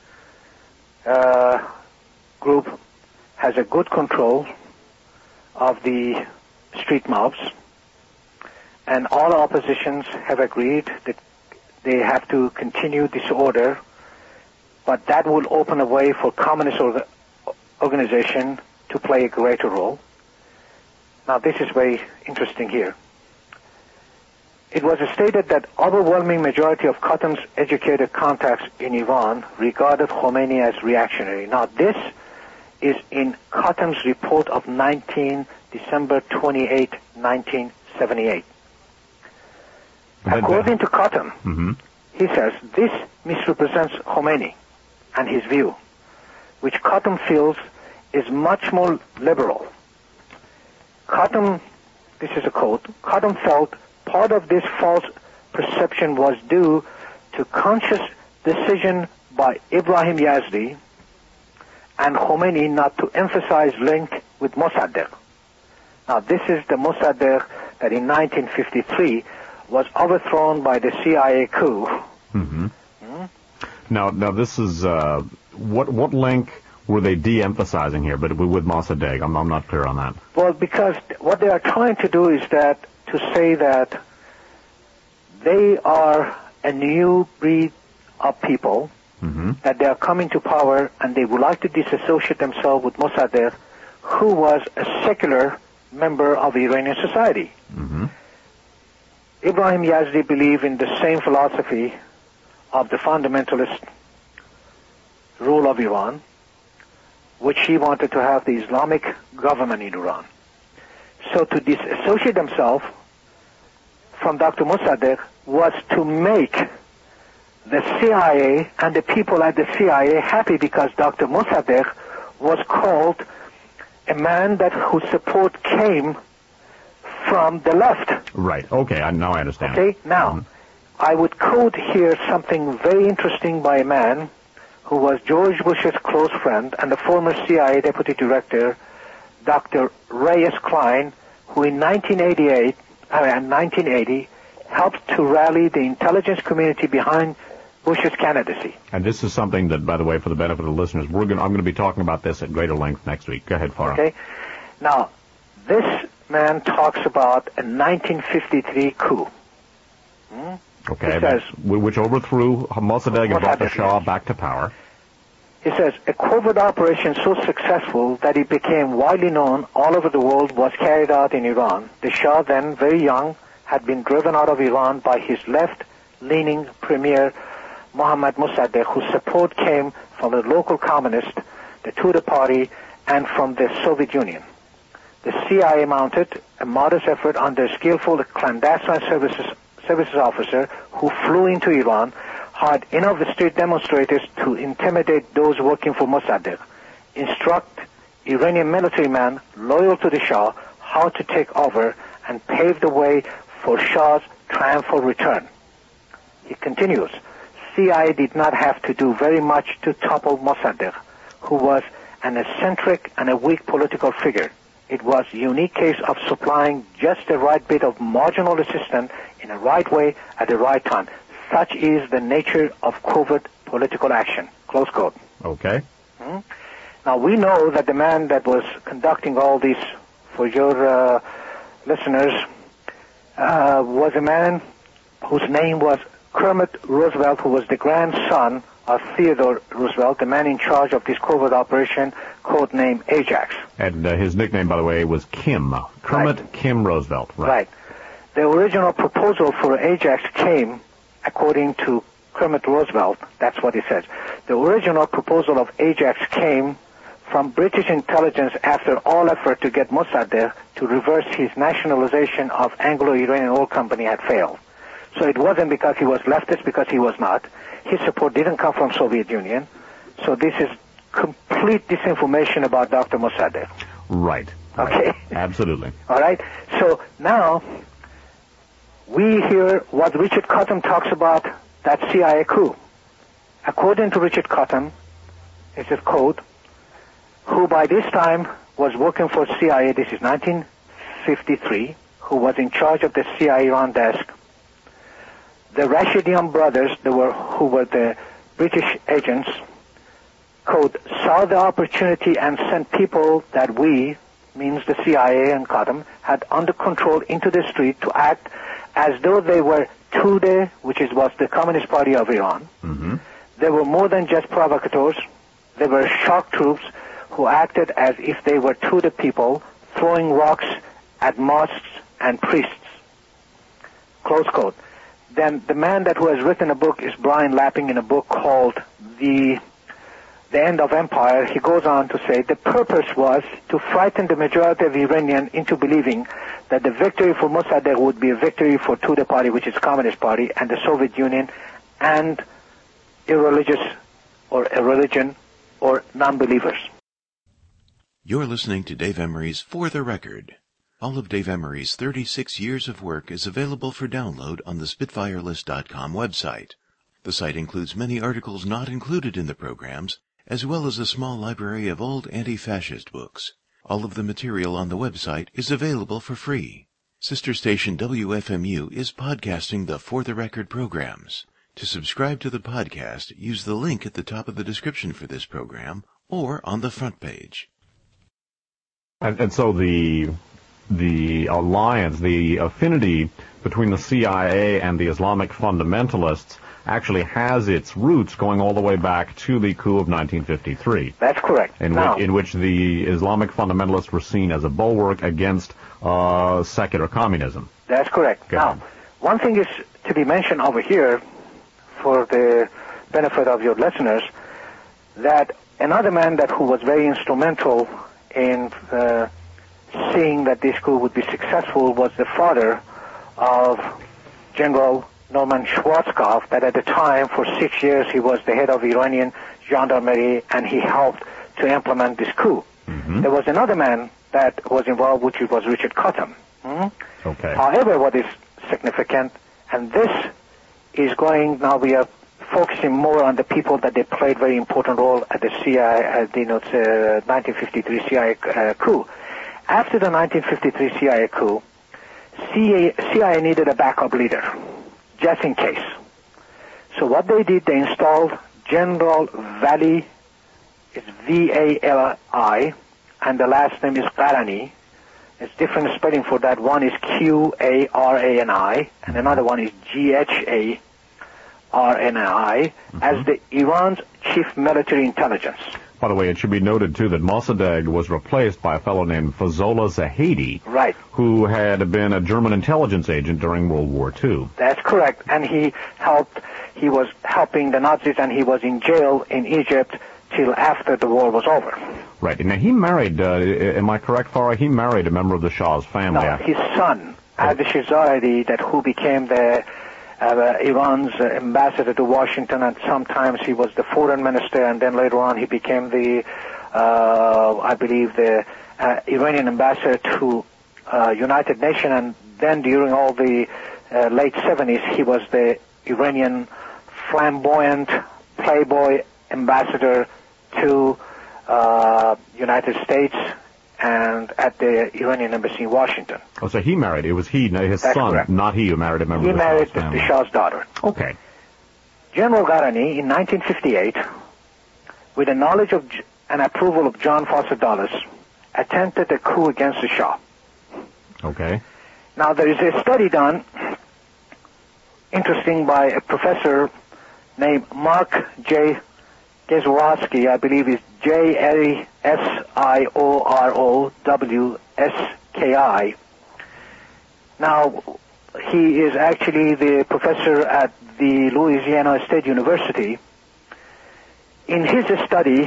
uh, group has a good control of the street mobs, and all oppositions have agreed that they have to continue this order, but that will open a way for communist orga- organization to play a greater role. Now, this is very interesting here. It was stated that overwhelming majority of Cotton's educated contacts in Iran regarded Khomeini as reactionary. Now, this is in Cotton's report of nineteen December twenty-eighth, nineteen seventy-eight. According to Khatam, mm-hmm. he says this misrepresents Khomeini and his view, which Khatam feels is much more liberal. Khatam, this is a quote, Khatam felt part of this false perception was due to conscious decision by Ibrahim Yazdi and Khomeini not to emphasize link with Mossadegh. Now this is the Mossadegh that in nineteen fifty-three was overthrown by the C I A coup. Mm-hmm. Mm-hmm. Now, now this is uh, what what link were they de-emphasizing here? But with Mossadegh, I'm I'm not clear on that. Well, because what they are trying to do is that to say that they are a new breed of people, mm-hmm. that they are coming to power and they would like to disassociate themselves with Mossadegh, who was a secular member of Iranian society. Mm-hmm. Ibrahim Yazdi believed in the same philosophy of the fundamentalist rule of Iran, which he wanted to have the Islamic government in Iran. So to disassociate themselves from Doctor Mossadegh was to make the C I A and the people at the C I A happy, because Doctor Mossadegh was called a man that whose support came from the left. Right. Okay. I, now I understand. Okay. Now, mm-hmm. I would quote here something very interesting by a man who was George Bush's close friend and the former C I A deputy director, Doctor Reyes Klein, who in nineteen eighty-eight, uh, nineteen eighty helped to rally the intelligence community behind Bush's candidacy. And this is something that, by the way, for the benefit of the listeners, we're going. I'm going to be talking about this at greater length next week. Go ahead, Farah. Okay. Now, this man talks about a nineteen fifty-three coup. Hmm? Okay, he says, which overthrew Mossadegh and brought the Shah back to power. He says, a covert operation so successful that it became widely known all over the world was carried out in Iran. The Shah, then very young, had been driven out of Iran by his left-leaning premier, Mohammad Mossadegh, whose support came from the local communist, the Tudeh party, and from the Soviet Union. The C I A mounted a modest effort under a skillful clandestine services services officer who flew into Iran, hired enough street demonstrators to intimidate those working for Mossadegh, instruct Iranian military men loyal to the Shah how to take over, and pave the way for Shah's triumphal return. He continues, C I A did not have to do very much to topple Mossadegh, who was an eccentric and a weak political figure. It was a unique case of supplying just the right bit of marginal assistance in the right way at the right time. Such is the nature of covert political action. Close quote. Okay. Hmm? Now, we know that the man that was conducting all this, for your uh, listeners, uh, was a man whose name was Kermit Roosevelt, who was the grandson of Theodore Roosevelt, the man in charge of this covert operation, codenamed Ajax. And uh, his nickname, by the way, was Kim. Kermit Right. Kim Roosevelt. Right. Right. The original proposal for Ajax came, according to Kermit Roosevelt, that's what he says. The original proposal of Ajax came from British intelligence after all effort to get Mossadegh to reverse his nationalization of Anglo-Iranian Oil Company had failed. So it wasn't because he was leftist, because he was not. His support didn't come from Soviet Union. So this is complete disinformation about Doctor Mossadegh. Right. Okay? Right. Absolutely. All right? So now we hear what Richard Khatam talks about, that C I A coup. According to Richard Khatam, it's a quote, who by this time was working for C I A, this is nineteen fifty-three, who was in charge of the C I A Iran desk. The Rashidian brothers, they were, who were the British agents, quote, saw the opportunity and sent people that we, means the C I A and Khatam, had under control into the street to act as though they were Tudeh, which is was the Communist Party of Iran. Mm-hmm. They were more than just provocateurs. They were shock troops who acted as if they were Tudeh people, throwing rocks at mosques and priests. Close quote. Then the man that who has written a book is Brian Lapping in a book called The the end of empire, he goes on to say the purpose was to frighten the majority of Iranians into believing that the victory for Mossadegh would be a victory for Tudeh Party, which is Communist Party, and the Soviet Union, and irreligious or a religion or non-believers. You're listening to Dave Emery's For the Record. All of Dave Emery's thirty-six years of work is available for download on the Spitfire List dot com website. The site includes many articles not included in the programs, as well as a small library of old anti-fascist books. All of the material on the website is available for free. Sister station W F M U is podcasting the For the Record programs. To subscribe to the podcast, use the link at the top of the description for this program or on the front page. And, and so the the alliance, the affinity between the C I A and the Islamic fundamentalists actually has its roots going all the way back to the coup of nineteen fifty-three. That's correct. In, now, which, in which the Islamic fundamentalists were seen as a bulwark against uh, secular communism. That's correct. Go now, ahead. one thing is to be mentioned over here for the benefit of your listeners, that another man that who was very instrumental in uh, seeing that this coup would be successful was the father of General Norman Schwarzkopf, that at the time, for six years, he was the head of Iranian gendarmerie, and he helped to implement this coup. Mm-hmm. There was another man that was involved, which was Richard Cottam. Hmm? Okay. However, what is significant, and this is going, now we are focusing more on the people that they played very important role at the C I A, uh, you know, uh, nineteen fifty-three C I A uh, coup. After the nineteen fifty-three C I A coup, C I A needed a backup leader, just in case. So what they did, they installed General Vali, it's V A L I, and the last name is Qarani. It's different spelling for that. One is Q A R A N I, and another one is G H A R N I, mm-hmm. as the Iran's chief military intelligence. By the way, it should be noted, too, that Mossadegh was replaced by a fellow named Fazollah Zahedi, right, who had been a German intelligence agent during World War Two. That's correct, and he helped, he was helping the Nazis, and he was in jail in Egypt till after the war was over. Right. Now, he married, uh, am I correct, Farah? He married a member of the Shah's family. No, his son, Ardeshir, that who became the uh, Iran's uh, ambassador to Washington, and sometimes he was the foreign minister, and then later on he became the, uh, I believe, the uh, Iranian ambassador to uh, United Nations, and then during all the uh, late seventies, he was the Iranian flamboyant playboy ambassador to uh, United States and at the Iranian embassy in Washington. Oh, so he married. It was he, his That's son, correct. not he who married a member he of the married Shah's family. the Shah's daughter. Okay. General Qarani, in nineteen fifty-eight, with the knowledge of and approval of John Foster Dulles, attempted a coup against the Shah. Okay. Now, there is a study done, interesting, by a professor named Mark J. Gasiorowski, I believe is J A S I O R O W S K I. Now, he is actually the professor at the Louisiana State University. In his study,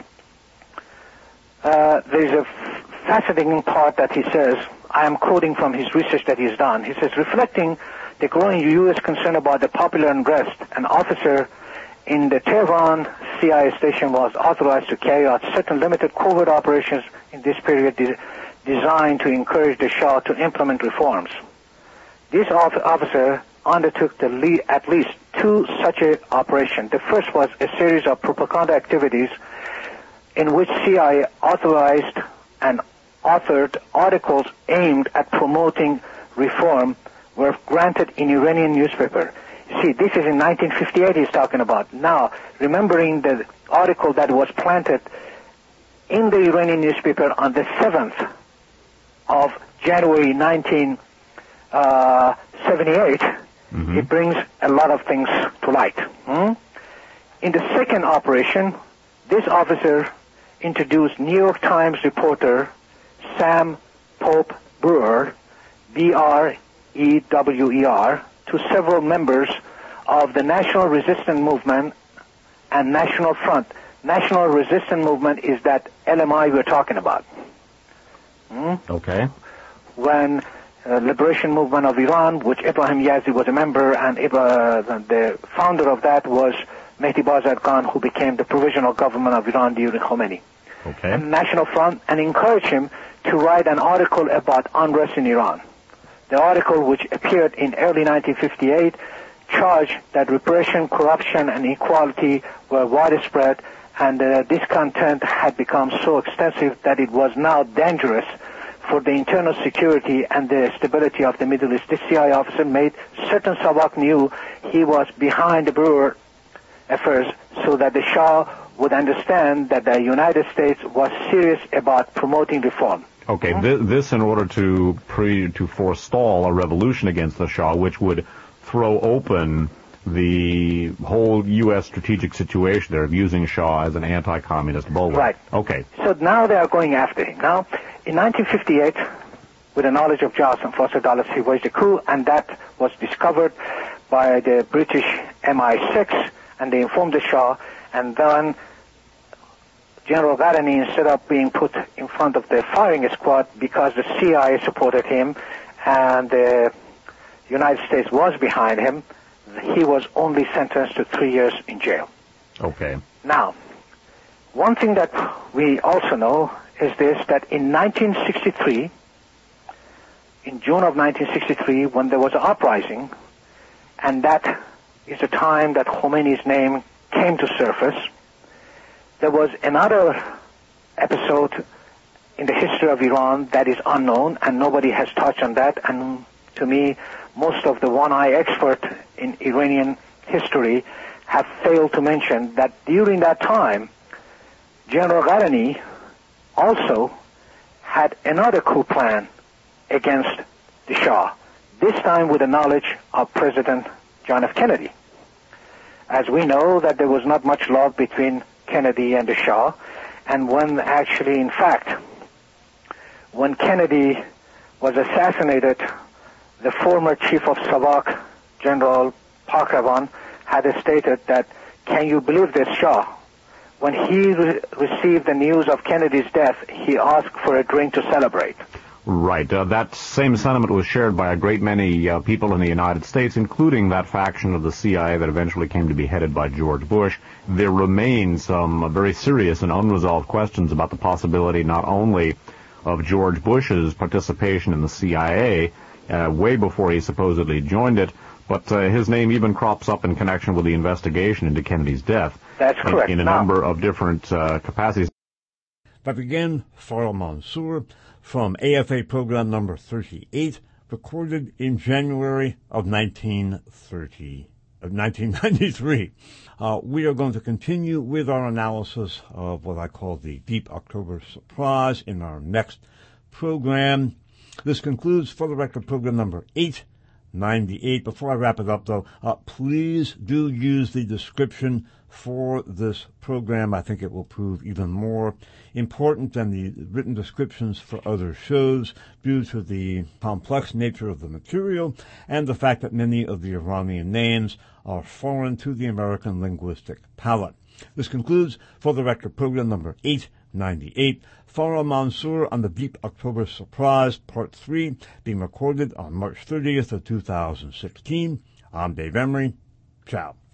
uh, there's a f- fascinating part that he says, I am quoting from his research that he's done. He says, reflecting the growing U S concern about the popular unrest, an officer in the Tehran C I A station was authorized to carry out certain limited covert operations in this period de- designed to encourage the Shah to implement reforms. This off- officer undertook the lead at least two such a operation. The first was a series of propaganda activities in which C I A authorized and authored articles aimed at promoting reform were granted in Iranian newspaper. See, this is in nineteen fifty-eight he's talking about. Now, remembering the article that was planted in the Iranian newspaper on the seventh of January nineteen seventy-eight, mm-hmm. it brings a lot of things to light. Hmm? In the second operation, this officer introduced New York Times reporter Sam Pope Brewer, B R E W E R, to several members of the National Resistance Movement and National Front, national resistance movement is that L M I we're talking about. Hmm? Okay. When uh, Liberation Movement of Iran, which Ibrahim Yazdi was a member, and uh, the founder of that was Mehdi Bazargan Khan, who became the provisional government of Iran during Khomeini. Okay. And National Front, and encouraged him to write an article about unrest in Iran. The article, which appeared in early nineteen fifty-eight, charged that repression, corruption, and inequality were widespread, and uh, this content had become so extensive that it was now dangerous for the internal security and the stability of the Middle East. This C I A officer made certain Savak knew he was behind the Brewer affairs, so that the Shah would understand that the United States was serious about promoting reform. Okay, th- this in order to pre to forestall a revolution against the Shah, which would throw open the whole U S strategic situation there of using Shah as an anti-communist bulwark. Right. Okay. So now they are going after him. Now, in nineteen fifty-eight, with the knowledge of Jawas and Foster Dulles, he waged a coup, and that was discovered by the British M I six, and they informed the Shah, and then General Gharani, instead of being put in front of the firing squad because the C I A supported him and the United States was behind him, he was only sentenced to three years in jail. Okay. Now, one thing that we also know is this, that in nineteen sixty-three, in June of nineteen sixty-three, when there was an uprising, and that is the time that Khomeini's name came to surface, there was another episode in the history of Iran that is unknown, and nobody has touched on that, and to me, most of the one-eye expert in Iranian history have failed to mention that during that time, General Gharani also had another coup plan against the Shah, this time with the knowledge of President John F. Kennedy. As we know that there was not much love between Kennedy and the Shah, and when actually, in fact, when Kennedy was assassinated, the former chief of Savak, General Pakravan, had stated that, can you believe this, Shah? When he re- received the news of Kennedy's death, he asked for a drink to celebrate. Right. Uh, that same sentiment was shared by a great many uh, people in the United States, including that faction of the C I A that eventually came to be headed by George Bush. There remain some uh, very serious and unresolved questions about the possibility not only of George Bush's participation in the C I A uh, way before he supposedly joined it, but uh, his name even crops up in connection with the investigation into Kennedy's death. That's correct. In, in a now, number of different uh, capacities. But again, Farah Mansour from A F A program number thirty-eight, recorded in January of nineteen thirty, of nineteen ninety-three. Uh, we are going to continue with our analysis of what I call the Deep October Surprise in our next program. This concludes For the Record program number eight ninety-eight. Before I wrap it up, though, uh, please do use the description for this program. I think it will prove even more important than the written descriptions for other shows due to the complex nature of the material and the fact that many of the Iranian names are foreign to the American linguistic palate. This concludes For the Record program number eight ninety-eight. Farah Mansour on the Deep October Surprise, Part three, being recorded on March thirtieth of two thousand sixteen. I'm Dave Emery. Ciao.